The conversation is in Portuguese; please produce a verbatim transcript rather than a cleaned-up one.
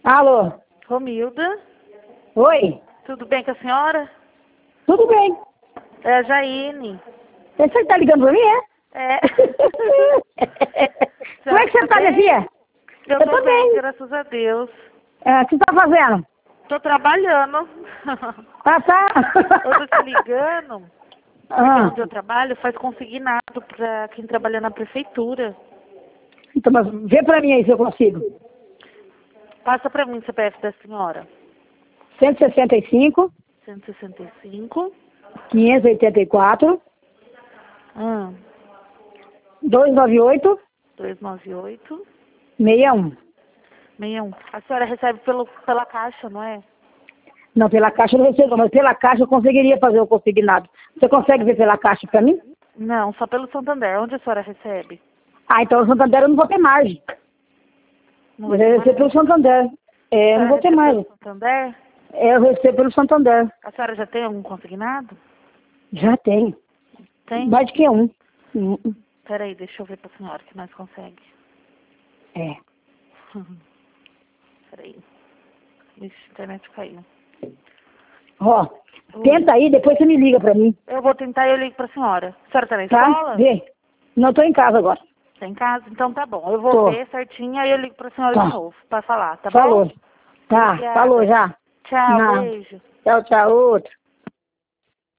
Alô? Romilda, Oi? tudo bem com a senhora? Tudo bem. É a Jaine. Você tá ligando pra mim, é? É. Como é que você tá, minha filha? Eu, Eu tô tô bem, bem. graças a Deus. É, o que você tá fazendo? Tô trabalhando. Ah, tá. Eu tô te ligando, porque Ah, onde eu trabalho faz consignado pra quem trabalha na prefeitura. então, mas vê pra mim aí se eu consigo. Passa pra mim o C P F da senhora. cento e sessenta e cinco, cento e sessenta e cinco. quinhentos e oitenta e quatro, Hum, duzentos e noventa e oito, duzentos e noventa e oito. sessenta e um. sessenta e um. A senhora recebe pelo, pela caixa, não é? Não, pela caixa eu não recebo, mas pela caixa eu conseguiria fazer o consignado. Você consegue ver pela caixa pra mim? Não, só pelo Santander. Onde a senhora recebe? Ah, então o Santander eu não vou ter margem. Não Eu vai ter recebo mais? pelo Santander. É, eu não A senhora vou ter recebe margem. pelo Santander? É, eu recebo pelo Santander. A senhora já tem algum consignado? Já tenho. Tem? Mais de que um. Hum, Peraí, deixa eu ver pra senhora que nós consegue. É. Peraí. Ixi, a internet caiu. Ó, Oi. tenta aí, depois você me liga pra mim. Eu vou tentar e eu ligo pra senhora. A senhora tá na Tá? escola? Vê. Não, tô em casa agora. Tá em casa? Então tá bom. Eu vou Tô. ver certinho aí eu ligo pra senhora Tá. de novo pra falar, tá Falou. bom? Tá, Obrigada. falou já. Tchau, Não. beijo. Tchau, tchau, outro.